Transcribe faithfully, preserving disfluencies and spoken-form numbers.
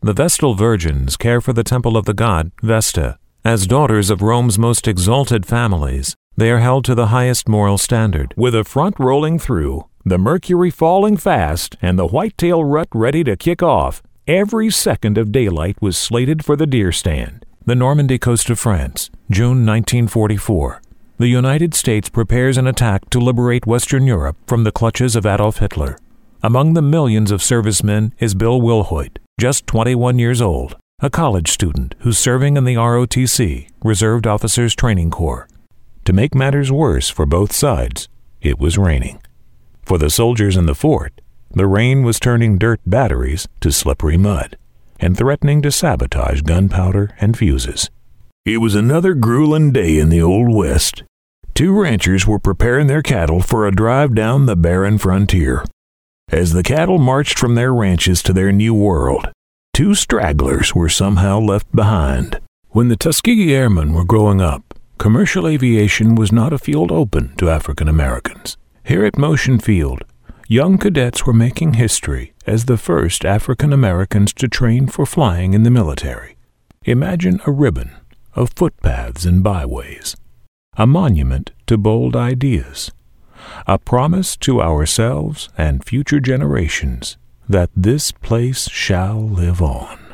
The Vestal Virgins care for the temple of the god Vesta. As daughters of Rome's most exalted families, they are held to the highest moral standard. With a front rolling through, the Mercury falling fast, and the whitetail rut ready to kick off, every second of daylight was slated for the deer stand. The Normandy coast of France, June nineteen forty-four. The United States prepares an attack to liberate Western Europe from the clutches of Adolf Hitler. Among the millions of servicemen is Bill Wilhoit, just twenty-one years old, a college student who's serving in the R O T C, Reserved Officers Training Corps. To make matters worse for both sides, it was raining. For the soldiers in the fort, the rain was turning dirt batteries to slippery mud and threatening to sabotage gunpowder and fuses. It was another grueling day in the Old West. Two ranchers were preparing their cattle for a drive down the barren frontier. As the cattle marched from their ranches to their new world, two stragglers were somehow left behind. When the Tuskegee Airmen were growing up, commercial aviation was not a field open to African Americans. Here at Motion Field, young cadets were making history as the first African Americans to train for flying in the military. Imagine a ribbon of footpaths and byways, a monument to bold ideas, a promise to ourselves and future generations that this place shall live on.